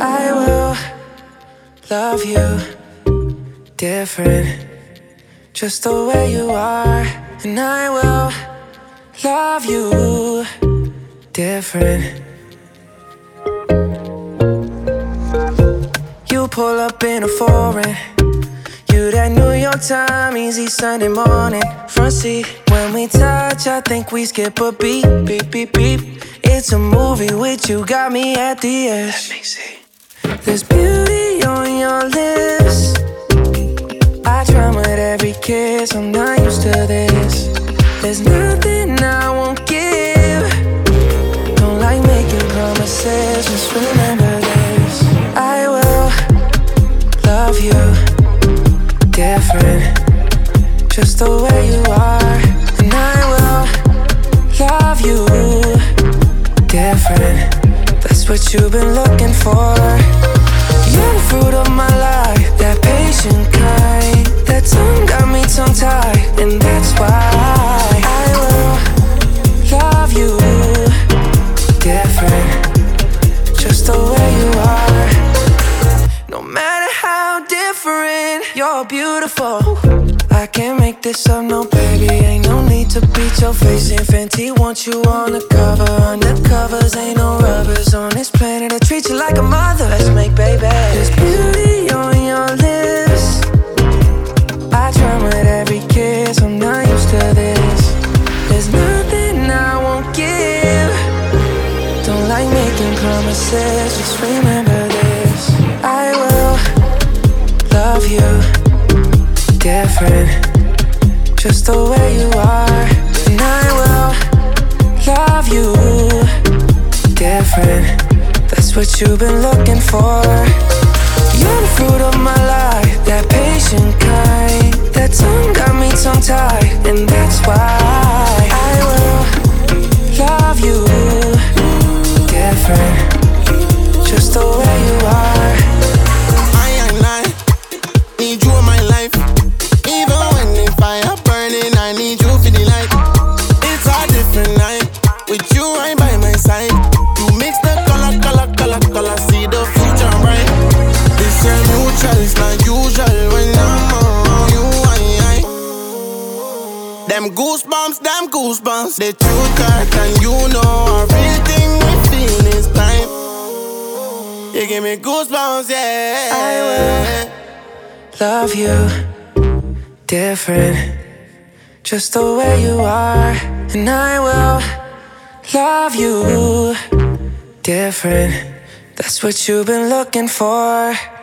I will love you different, just the way you are. And I will love you different. You pull up in a foreign, you that New York time, easy Sunday morning. Front seat, when we touch, I think we skip a beat, beep, beep, beep. It's a movie with you, got me at the edge. Let me see. There's beauty on your lips, I drown with every kiss, I'm not used to this. There's nothing I won't give, don't like making promises, just remember this. I will love you different, just the way you are. And I will love you different, that's what you've been looking for. You're the fruit of my life, that patient kind. That tongue got me tongue-tied, and that's why I will love you different, just the way you are. No matter how different, you're beautiful. I can't make this up, no baby, ain't no need to beat your face in. Fenty wants you on the cover, undercovers, ain't no rubbers on this planet. I treat you like a mother, let's make baby. There's beauty on your lips, I drown with every kiss, I'm not used to this. There's nothing I won't give, don't like making promises, just remember this. I will love you different, just the way you are. And I will love you different, that's what you've been looking for. You're the fruit of my life, that patient kind. That tongue got me tongue-tied, and that's why I will love you different, just the way you are. I ain't lying, need you in my life. Even when the fire burning, I need you for the light. It's a different night, with you right by my side. You mix the color, see the future bright. This is mutual, it's not usual when I'm around you. Them goosebumps, they true cut, and you know everything we feel is time. You give me goosebumps, yeah. I will love you different, just the way you are. And I will love you different, that's what you've been looking for.